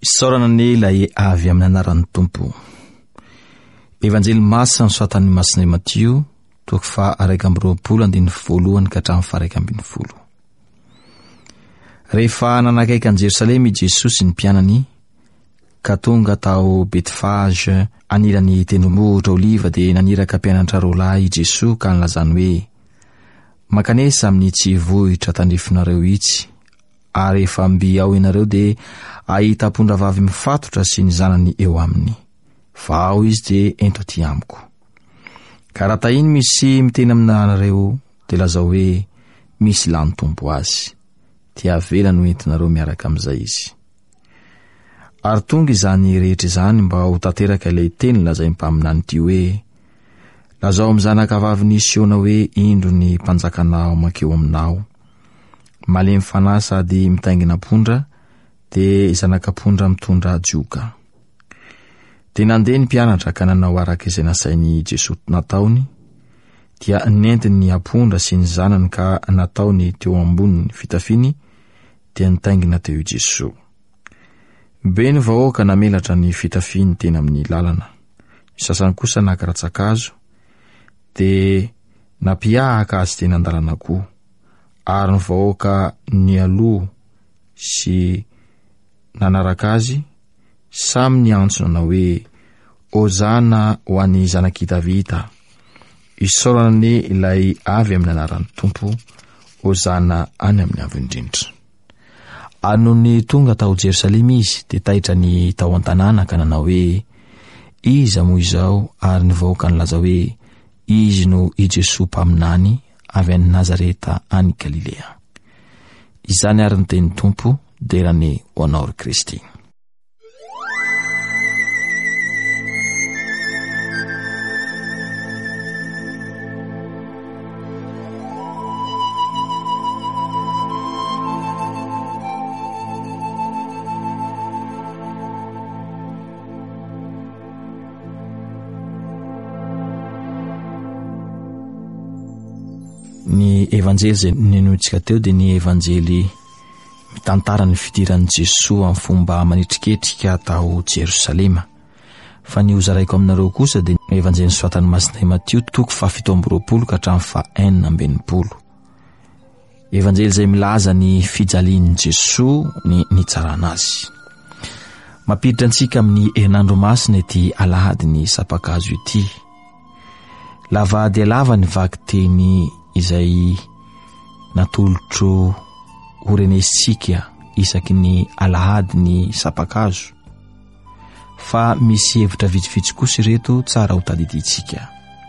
Isaorana ny ilay avy amin'ny anaran'ny Tompo. Evanjely masina nosoratan'i Masinay Matio, toko 2:1-20 Rehefa nanakaiky an'i Jerosalema i Jesosy sy ny mpianany, ka tonga tao Betfage anilany tendrombohitra Oliva, dia naniraka mpianatra roalahy i Jesosy ka nilazany hoe: makanesa amin'ny tsivohitra tandrifinareo itsy, ary efa mby ao ianareo dia ahita mpondra vavy mifatotra sy ny zanany eo aminy. Fa ao izy dia ento aty amiko. Ka raha tahiny misy miteny aminareo dia lazao hoe misy lany tompo azy, dia avela no entinareo miaraka amin'izay izy. Ary tonga izany rehetra izany mba ho tanteraka ilay teny lazay mpaminany ity hoe: lazao amin'ny zanaka vaviny Siona hoe indro ny mpanjakanao makeo aminao. Malemy fanahy sady mitaingina pondra, dia zanak'apondra mitondra jioka. Dia nandeha ny mpianatra ka nanao araka izay nasainy Jesosy nataony, dia nentiny ny apondra sy ny zanany ka nataony teo amboniny fitafiny, dia nitaingina teo i Jesosy. Be ny vahoaka namelatra ny fitafiny tena amin'ny lalana. Ny sasany kosa nakaratsakazo, dia nampiahaka azy tena andalana koa. Ary ny vahoaka ny aloha sy nanaraka azy, samy ny antsona hoe: Hozana ho an'ny zanak'i Davida, isaorana ny ilay avy amin'ny anaran'ny Tompo, hozana any amin'ny avo indrindra. Ary noho ny tonga tao Jerosalema izy, dia tahitra ny tao an-tanàna ka nanao hoe: iza moa izao? Ary ny vahoaka nilaza hoe izy no i Jesosy mpaminany avy any Nazareta any Galilea. Izany ary ny teny Tompo, derany ho anao ry Kristy. Ny evanjely izay nenointsika teo dia ny evanjely mitantara ny fidiran'i Jesosy amin'ny fomba manitriketrika tao Jerosalema. Fa ny hozaraiko aminareo kosa dia ny evanjely nosoratan'i Masinay Matio, toko 7:20-4:90. Evanjely izay milaza ny fijalian'i Jesosy ny tsarana azy. Mampiditra antsika amin'ny herinandro masina ity alahady ny sapakazo ity. Lava dia lava ny vaky teny izay natolotro horenesika isaky ny alahady ny sapakazo, fa misy hevitra vitsivitsy kosa ireto tsara ho tadiditsika.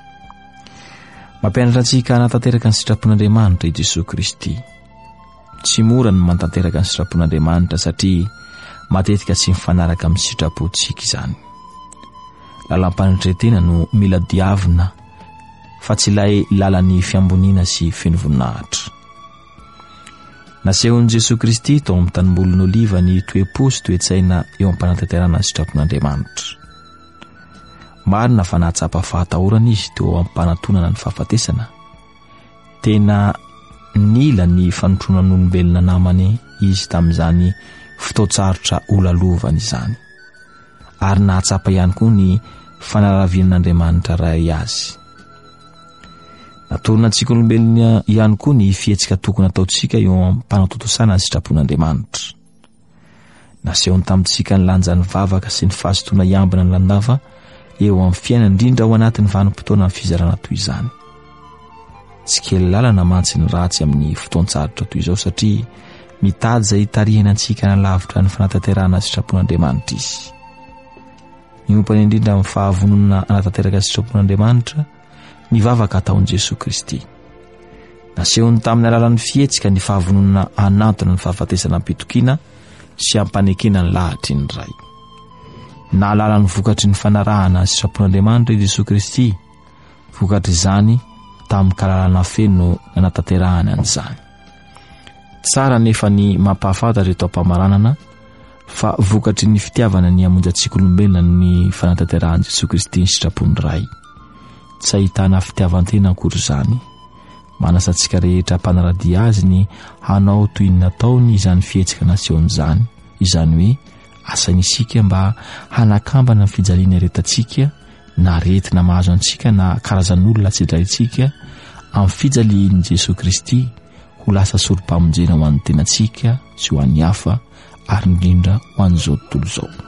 Mampianatra antsika hanatanteraka ny sitrapon'Andriamanitra i Jesosy Kristy. Tsy mora ny mantanteraka ny sitrapon'Andriamanitra satria matetika tsy mifanaraka amin'ny sitrapontsika izany. Lalam-panitretena no mila diavina, fa tsy ilay lalan'ny fiamboniana sy fenovoninahitra. Nasehon'i Jesosy Kristy tao amin'ny tanimbolon'ny Oliva ny toe-po sy toe-tsaina eo am-panatanterana ny sitrapon'Andriamanitra. Marina fa nahatsapa fahatahorana izy teo am-panatonana ny fahafatesana. Tena nila ny fanontronan'olombelona namany izy tamin'izany fotoatsarotra olalovana izany. Ary nahatsapa ihany koa ny fanaravian'Andriamanitra ray azy. Natorina antsika olombelona ihany koa ny fihetsika tokony ataontsika eo am-panatotosana ny sitrapon'Andriamanitra. Nasehony tamintsika ny lanjan'ny vavaka sy ny fahasotoana iambina ny landava eo amin'ny fiainana, indrindra ao anatin'ny vanim-potoana amin'ny fizarana toy izany. Tsy kely lalana mantsy ny ratsy amin'ny fotoan-tsarotra toy izao, satria mitady izay tarihina antsika na lavitra ny fanatanterana sitrapon'Andriamanitra izy. Miompana indrindra amin'ny fahavonona anatanteraka sitrapon'Andriamanitra ny vavaka ataon'i Jesosy Kristy. Nasehony tamin'ny alalan'ny fihetsika ny fahavonona anantona ny fahafatesana am-pitokiana sy ampanekena ny lahatry ny ray. Na alalan'ny vokatry ny fanarahana sitrapon'Andriamanitra i Jesosy Kristy, vokatry izany tamin'ny kalalana feno nanatanterahany an'izany. Tsara nefa ny mampahafantatra eto am-pamaranana fa vokatry ny fitiavana ny hamonjy antsika olombelona ny fanatanterahany Jesosy Kristy ny sitrapony ray. Tsy ahitana fitiavantena akory izany. Manasa antsika rehetra mpanaradia azy ny hanao toy ny nataony izany fihetsika nasehony izany, izany hoe asanisika mba hanakambana ny fijaliana retantsika na retina mahazo antsika na karazan'olona tsidraitsika amin'ny fijalian'i Jesosy Kristy ho lasa soro-pamonjena ho an'ny tenantsika sy ho an'ny hafa ary indrindra ho an'izao tontolo izao.